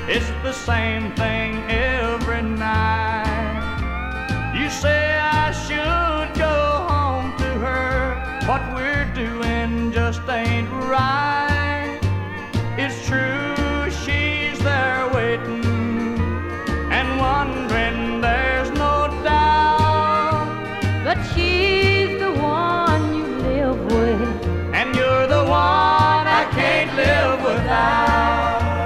It's the same thing every night. You say I should go home to her. What we're doing just ain't right. It's true, she's there waiting and wondering, there's no doubt. But she's the one you live with, and you're the one I can't live without.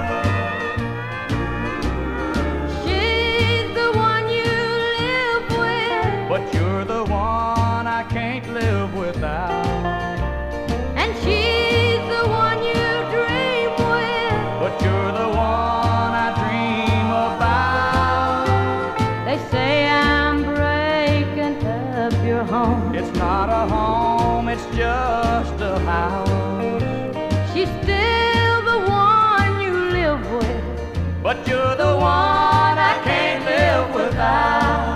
She's the one you live with, but you're the one I can't live without. and she's the one you dream with, But you're the one I dream about. they say I'm breaking up your home. It's not a home, it's just a house. She's still the one you live with, But you're the one I can't live without.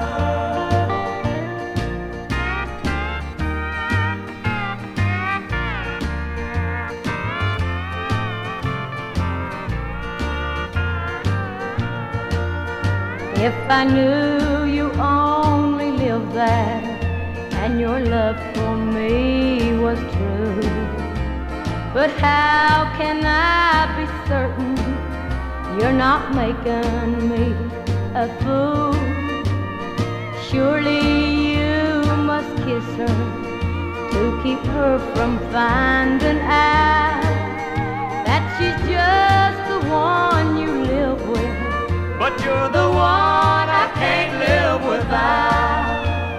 if I knew you only lived there and your love for me was true. But how can I be certain you're not making me a fool? Surely you must kiss her to keep her from finding out that she's just the one you live with. But you're the one I can't live without.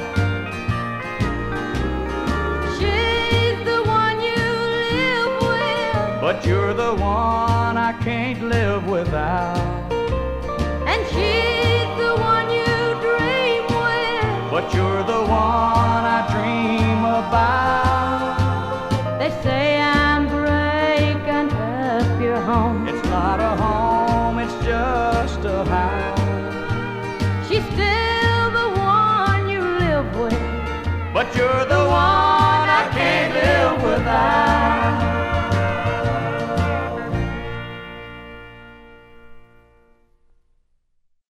She's the one you live with, But you're the one I can't live without. and she's the one you dream with. But you're the one I dream about. They say I'm breaking up your home. It's not a home, it's just a house. She's still the one you live with, But you're the one I can't live without.